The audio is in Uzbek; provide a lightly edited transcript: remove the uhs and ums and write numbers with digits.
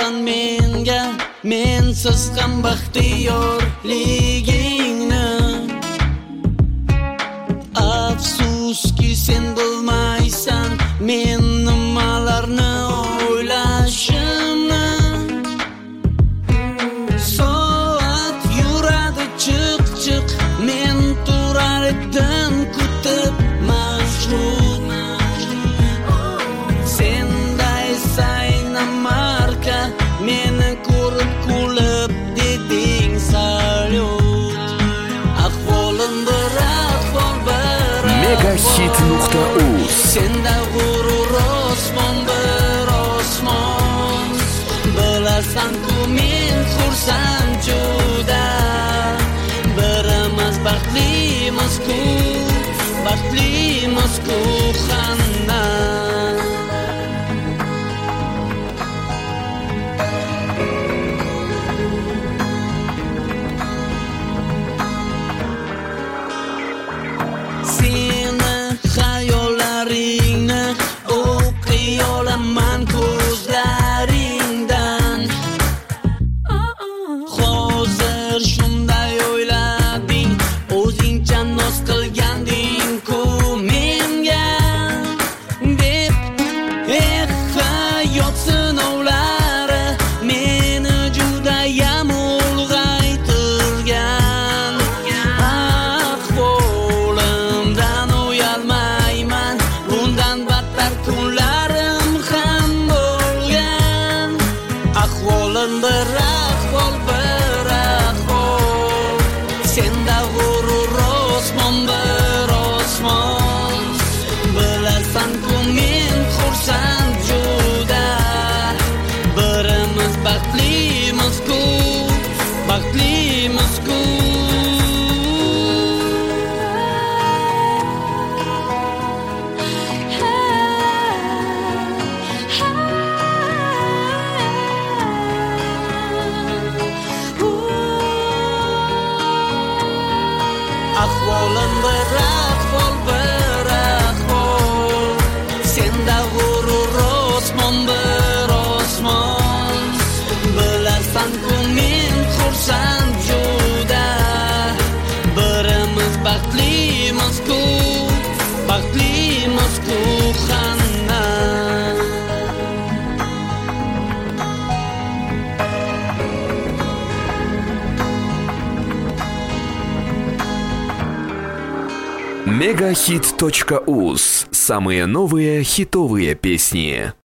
berarsan menga, mensiz ham baxtiyorligingni. Afsuski sen bilmaysan men nimalarni o'ylashimni. Soat yuradi chiq, men turar edim kutib mashhur. Senday sayna marka, meni ko'rib kulib deding salyut. Ahvolim bir ahvol Megahit.uz. Senda g'urur osmon bir osmon. Bilasan-ku men xursand juda. Birimiz baxtlimizku xanna. Seni xayollaringni o'qiy olaman ko'zlaringdan. Hozir shunday o'ylading, o'zingcha noz qilganding-ku menga deb. Hayot sinovlari meni judayam ulg'aytirgan. Ahvolimdan uyalmayman, bundan battar kunlarim ham bo'lgan. Ahvolim bir ahvol, senda g'urur osmon bir osmon. Bilasan-ku men xursand juda. Birimiz baxtlimizku. Ahvolim bir ahvol, senda g'urur osmon bir osmon. Bilasan-ku men xursand juda. Birimiz baxtlimizku xanna. Megahit.uz. Самые новые хитовые песни.